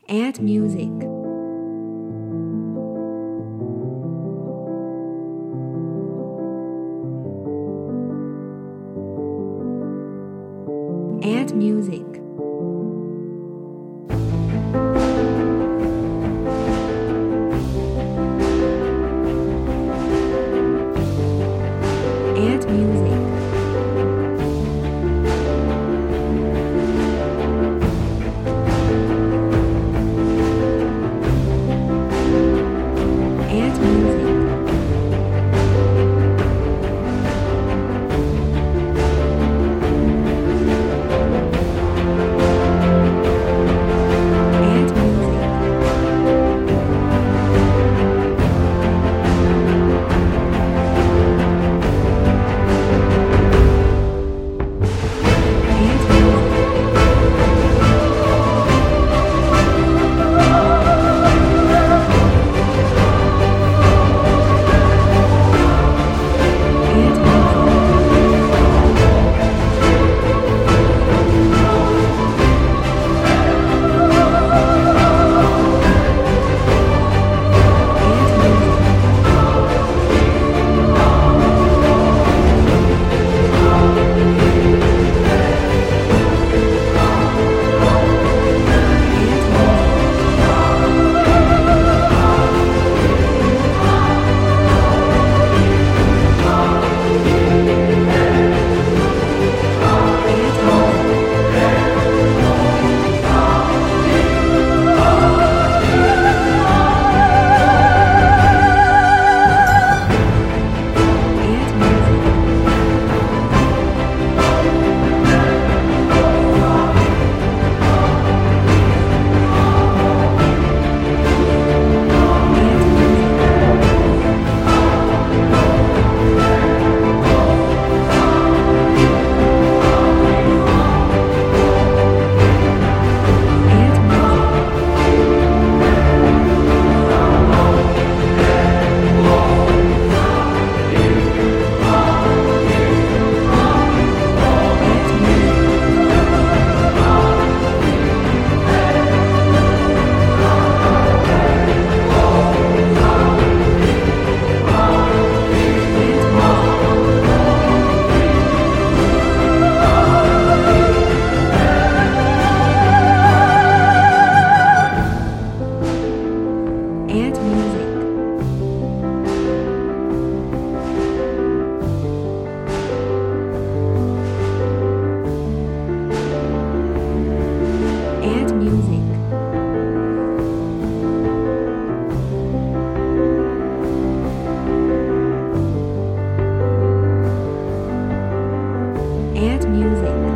Add music. Add music. Add music. Add music. Add music. Add music. Add music. Add music. Add music. Add music. Add music. Add music. Add music. Add music. Add music. Add music. Add music. Add music.